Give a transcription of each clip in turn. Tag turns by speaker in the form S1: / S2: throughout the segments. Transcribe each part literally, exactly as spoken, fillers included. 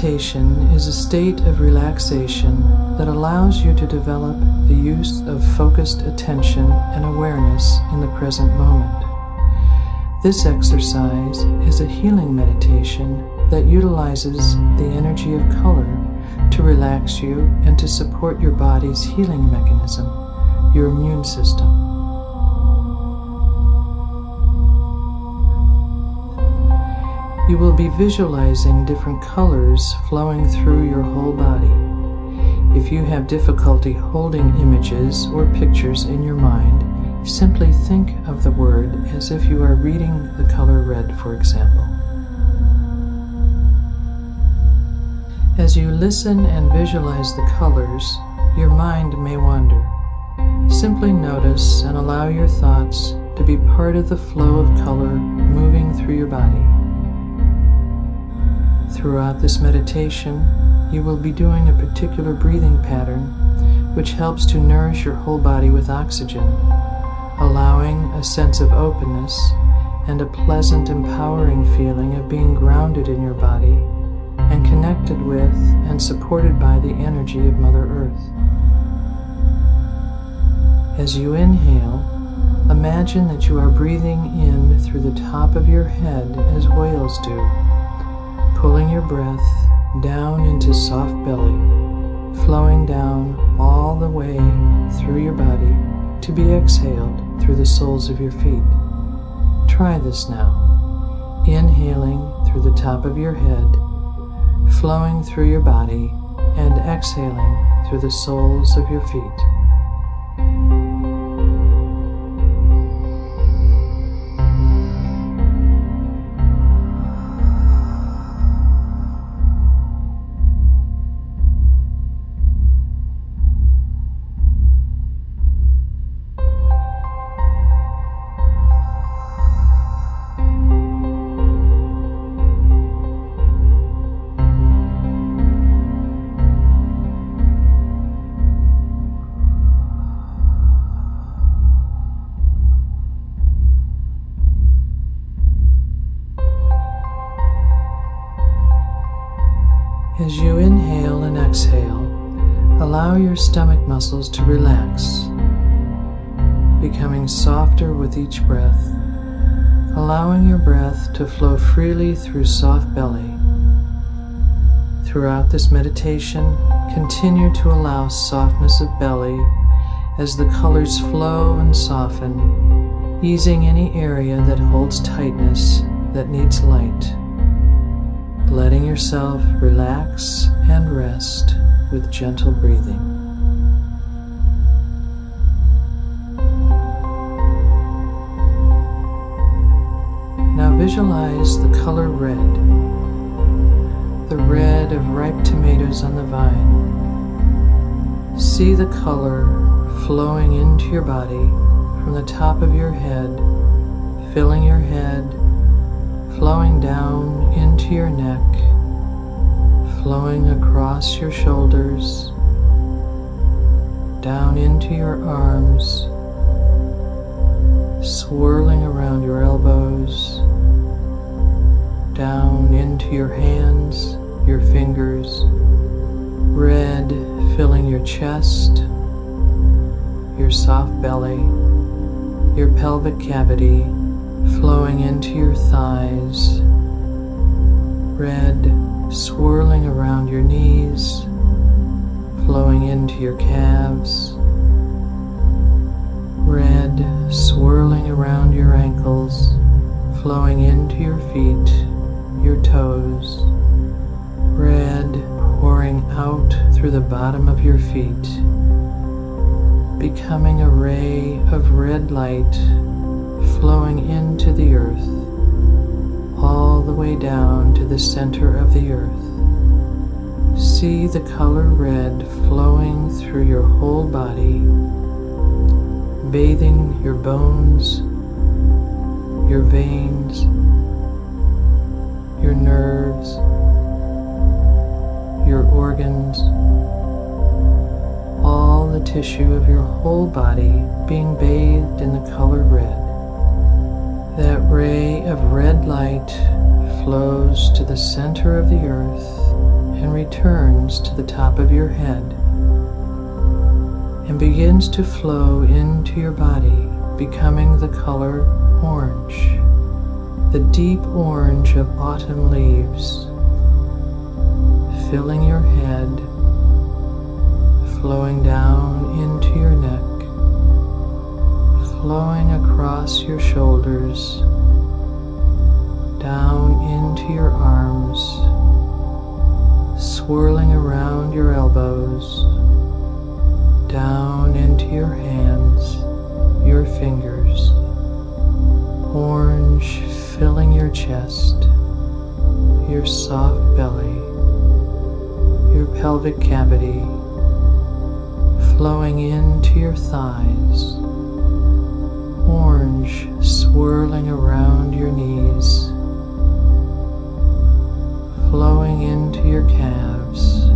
S1: meditation is a state of relaxation that allows you to develop the use of focused attention and awareness in the present moment. This exercise is a healing meditation that utilizes the energy of color to relax you and to support your body's healing mechanism, your immune system. You will be visualizing different colors flowing through your whole body. If you have difficulty holding images or pictures in your mind, simply think of the word as if you are reading the color red, for example. As you listen and visualize the colors, your mind may wander. Simply notice and allow your thoughts to be part of the flow of color moving through your body. Throughout this meditation, you will be doing a particular breathing pattern which helps to nourish your whole body with oxygen, allowing a sense of openness and a pleasant, empowering feeling of being grounded in your body and connected with and supported by the energy of Mother Earth. As you inhale, imagine that you are breathing in through the top of your head as whales do, pulling your breath down into soft belly, flowing down all the way through your body to be exhaled through the soles of your feet. Try this now, inhaling through the top of your head, flowing through your body, and exhaling through the soles of your feet. As you inhale and exhale, allow your stomach muscles to relax, becoming softer with each breath, allowing your breath to flow freely through soft belly. Throughout this meditation, continue to allow softness of belly as the colors flow and soften, easing any area that holds tightness that needs light. Letting yourself relax and rest with gentle breathing. Now visualize the color red, the red of ripe tomatoes on the vine. See the color flowing into your body from the top of your head, filling your head, flowing down into your neck, flowing across your shoulders, down into your arms, swirling around your elbows, down into your hands, your fingers, red filling your chest, your soft belly, your pelvic cavity, flowing into your thighs, red swirling around your knees, flowing into your calves, red swirling around your ankles, flowing into your feet, your toes, red pouring out through the bottom of your feet, becoming a ray of red light flowing into the earth, all the way down to the center of the earth. See the color red flowing through your whole body, bathing your bones, your veins, your nerves, your organs, all the tissue of your whole body being bathed in the color red. That ray of red light flows to the center of the earth and returns to the top of your head and begins to flow into your body, becoming the color orange, the deep orange of autumn leaves, filling your head, flowing down into your neck, flowing across your shoulders, down into your arms, swirling around your elbows, down into your hands, your fingers, orange filling your chest, your soft belly, your pelvic cavity, flowing into your thighs, orange swirling around your knees, flowing into your calves,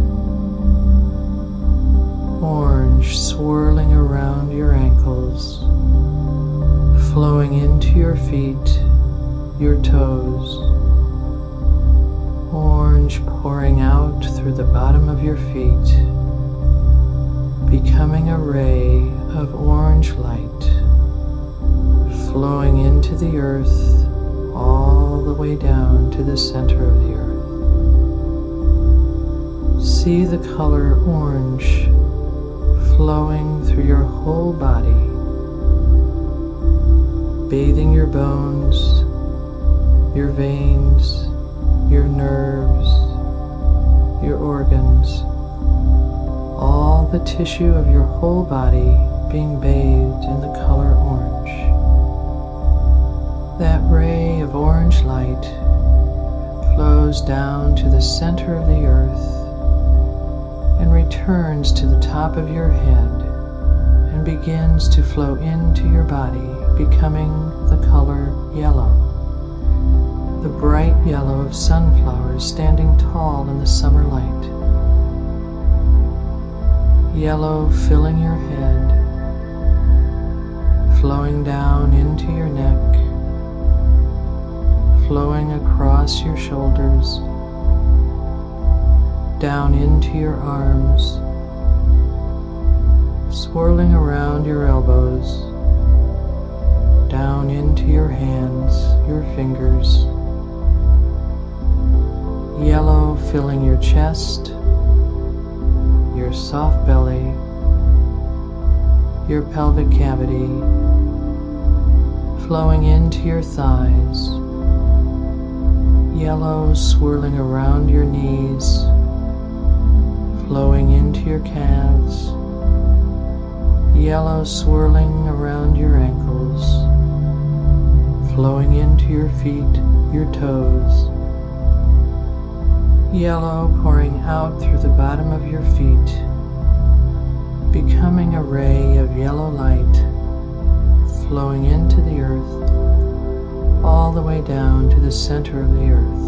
S1: orange swirling around your ankles, flowing into your feet, your toes, orange pouring out through the bottom of your feet, becoming a ray of orange light, flowing into the earth all the way down to the center of the earth. See the color orange flowing through your whole body, bathing your bones, your veins, your nerves, your organs, all the tissue of your whole body being bathed in the color orange. That ray of orange light flows down to the center of the earth and returns to the top of your head and begins to flow into your body, becoming the color yellow, the bright yellow of sunflowers standing tall in the summer light. Yellow filling your head, flowing down into your neck, flowing across your shoulders, down into your arms, swirling around your elbows, down into your hands, your fingers, yellow filling your chest, your soft belly, your pelvic cavity, flowing into your thighs, yellow swirling around your knees, flowing into your calves, yellow swirling around your ankles, flowing into your feet, your toes, yellow pouring out through the bottom of your feet, becoming a ray of yellow light, flowing into the earth, all the way down to the center of the earth.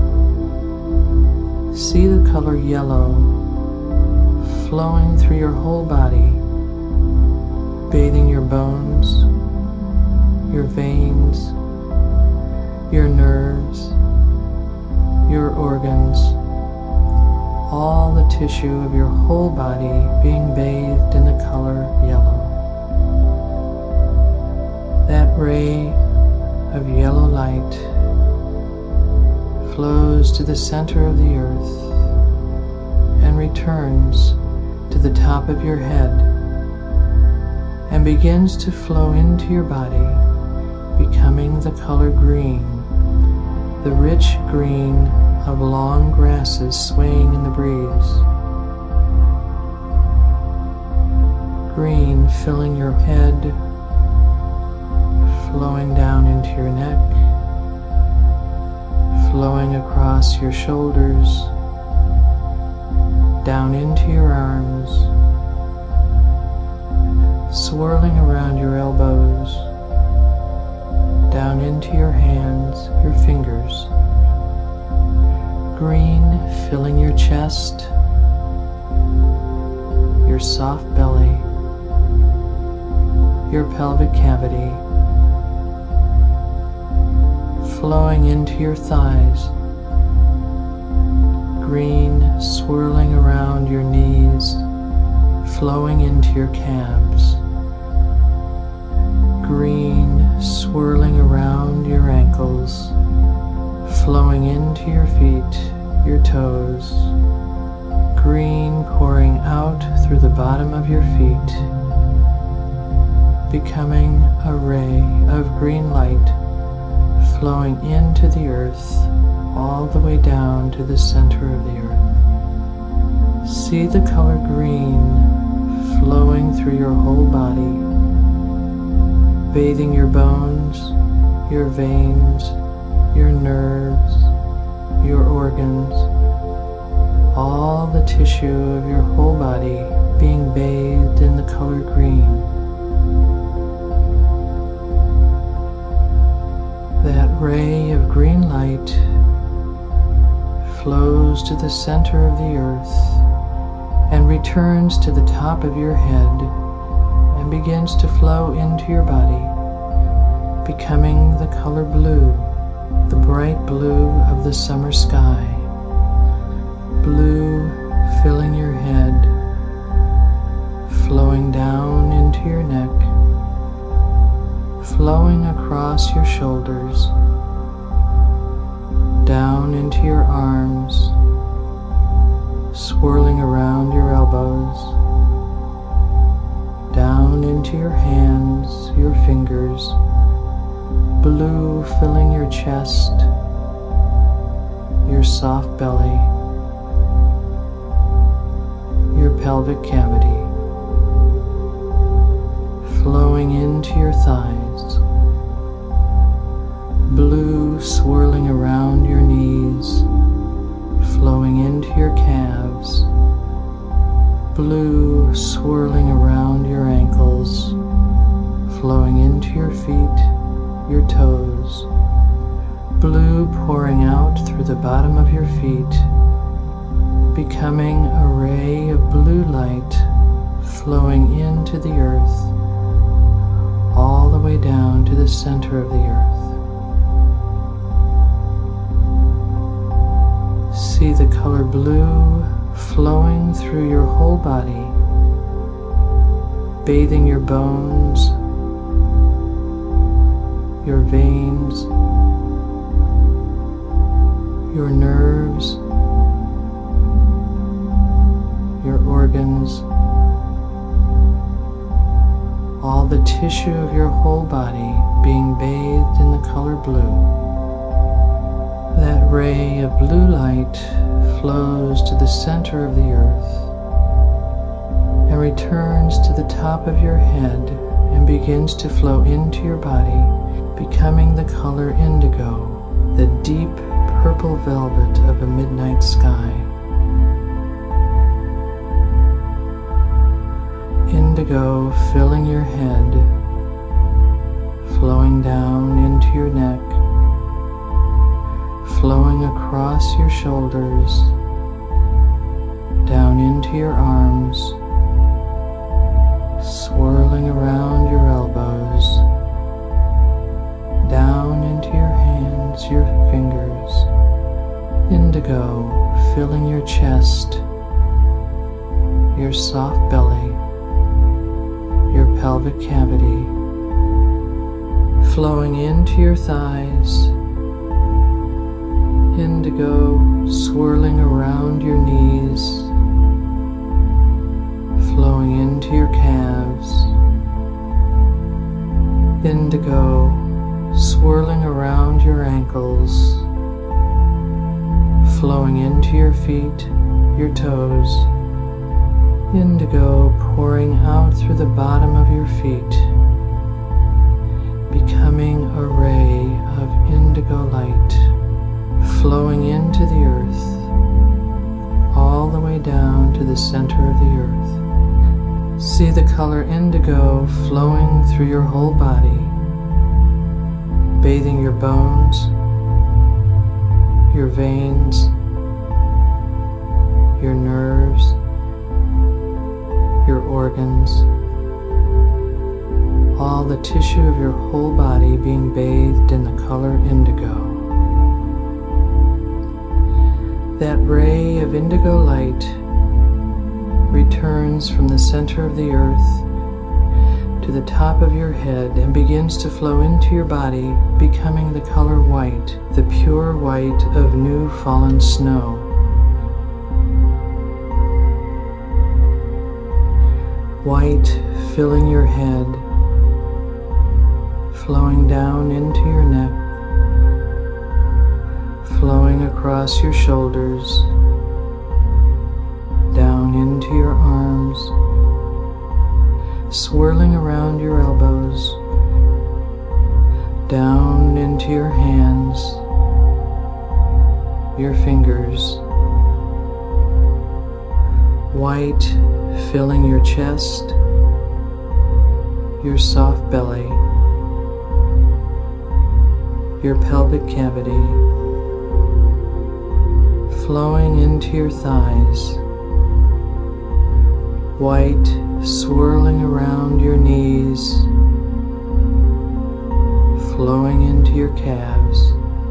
S1: See the color yellow flowing through your whole body, bathing your bones, your veins, your nerves, your organs, all the tissue of your whole body being bathed in the color yellow. That ray of yellow light flows to the center of the earth and returns to the top of your head and begins to flow into your body, becoming the color green, the rich green of long grasses swaying in the breeze. Green filling your head, flowing down into your neck, flowing across your shoulders, down into your arms, swirling around your elbows, down into your hands, your fingers. Green filling your chest, your soft belly, your pelvic cavity, flowing into your thighs. green swirling around your knees, flowing into your calves. Green swirling around your ankles, flowing into your feet, your toes. Green pouring out through the bottom of your feet, becoming a ray of green light flowing into the earth, all the way down to the center of the earth. See the color green flowing through your whole body, bathing your bones, your veins, your nerves, your organs, all the tissue of your whole body being bathed in the color green. That ray of green light flows to the center of the earth and returns to the top of your head and begins to flow into your body, becoming the color blue, the bright blue of the summer sky. Blue filling your head, flowing down into your neck, flowing across your shoulders, down into your arms, swirling around your elbows, down into your hands, your fingers, blue filling your chest, your soft belly, your pelvic cavity, flowing into your thighs, blue swirling around your knees, flowing into your calves, blue swirling around your ankles, flowing into your feet, your toes, blue pouring out through the bottom of your feet, becoming a ray of blue light flowing into the earth, all the way down to the center of the earth. See the color blue flowing through your whole body, bathing your bones, your veins, your nerves, your organs, all the tissue of your whole body being bathed in the color blue. That ray of blue light flows to the center of the earth and returns to the top of your head and begins to flow into your body, becoming the color indigo, the deep purple velvet of a midnight sky. Indigo filling your head, flowing down into your neck, flowing across your shoulders, down into your arms, swirling around your elbows, down into your hands, your fingers. Indigo filling your chest, your soft belly, your pelvic cavity, flowing into your thighs. Indigo swirling around your knees, flowing into your calves. Indigo swirling around your ankles, flowing into your feet, your toes. Indigo pouring out through the bottom of your feet, becoming a ray of indigo light flowing into the earth, all the way down to the center of the earth. See the color indigo flowing through your whole body, bathing your bones, your veins, your nerves, your organs, all the tissue of your whole body being bathed in the color indigo. That ray of indigo light returns from the center of the earth to the top of your head and begins to flow into your body, becoming the color white, the pure white of new fallen snow. White filling your head, flowing down into your neck, flowing across your shoulders, down into your arms, swirling around your elbows, down into your hands, your fingers. White filling your chest, your soft belly, your pelvic cavity, flowing into your thighs. White swirling around your knees, flowing into your calves.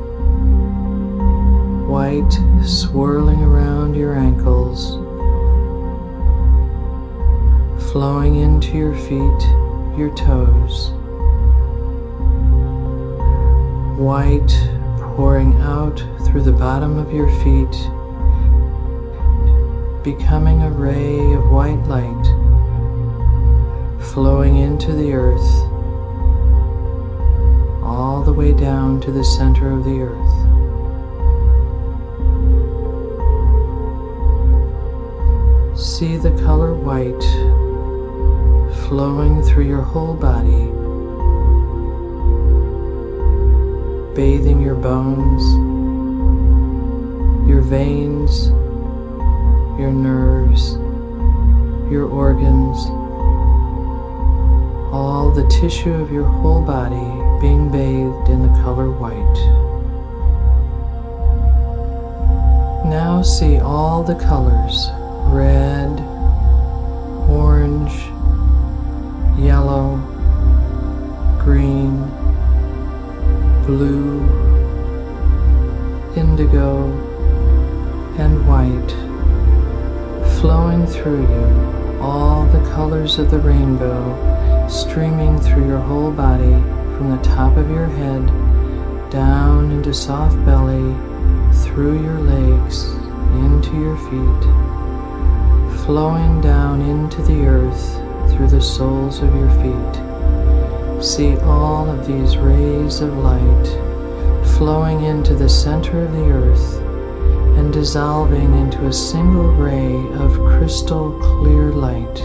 S1: White swirling around your ankles, flowing into your feet, your toes. White pouring out through the bottom of your feet, becoming a ray of white light, flowing into the earth, all the way down to the center of the earth. See the color white flowing through your whole body, bathing your bones, your veins, your nerves, your organs, all the tissue of your whole body being bathed in the color white. Now see all the colors: red, orange, yellow, green, blue, indigo, and white, flowing through you, all the colors of the rainbow streaming through your whole body, from the top of your head, down into soft belly, through your legs, into your feet, flowing down into the earth through the soles of your feet. See all of these rays of light flowing into the center of the earth and dissolving into a single ray of crystal clear light.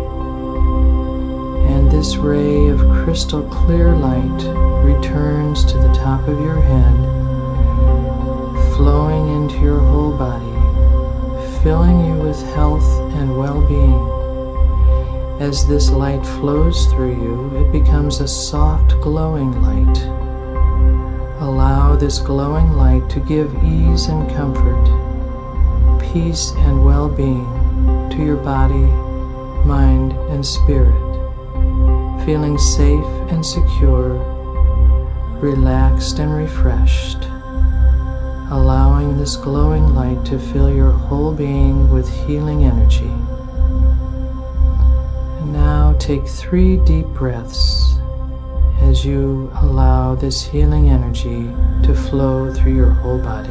S1: And this ray of crystal clear light returns to the top of your head, flowing into your whole body, filling you with health and well-being. As this light flows through you, it becomes a soft, glowing light. Allow this glowing light to give ease and comfort, peace and well-being to your body, mind, and spirit, feeling safe and secure, relaxed and refreshed, allowing this glowing light to fill your whole being with healing energy. And now take three deep breaths as you allow this healing energy to flow through your whole body.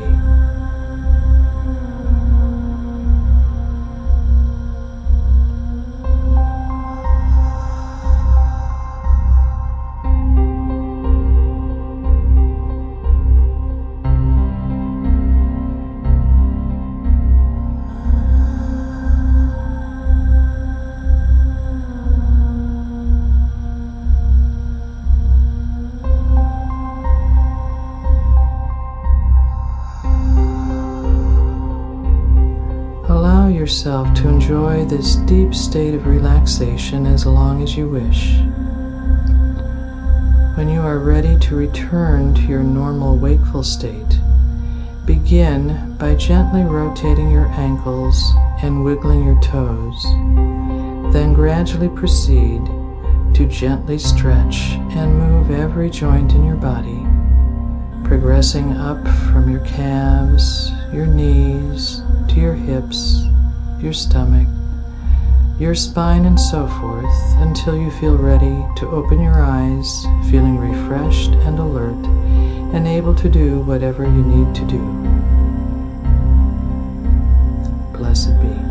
S1: Yourself to enjoy this deep state of relaxation as long as you wish. When you are ready to return to your normal wakeful state, begin by gently rotating your ankles and wiggling your toes. Then gradually proceed to gently stretch and move every joint in your body, progressing up from your calves, your knees, to your hips, your stomach, your spine, and so forth, until you feel ready to open your eyes, feeling refreshed and alert, and able to do whatever you need to do. Blessed be.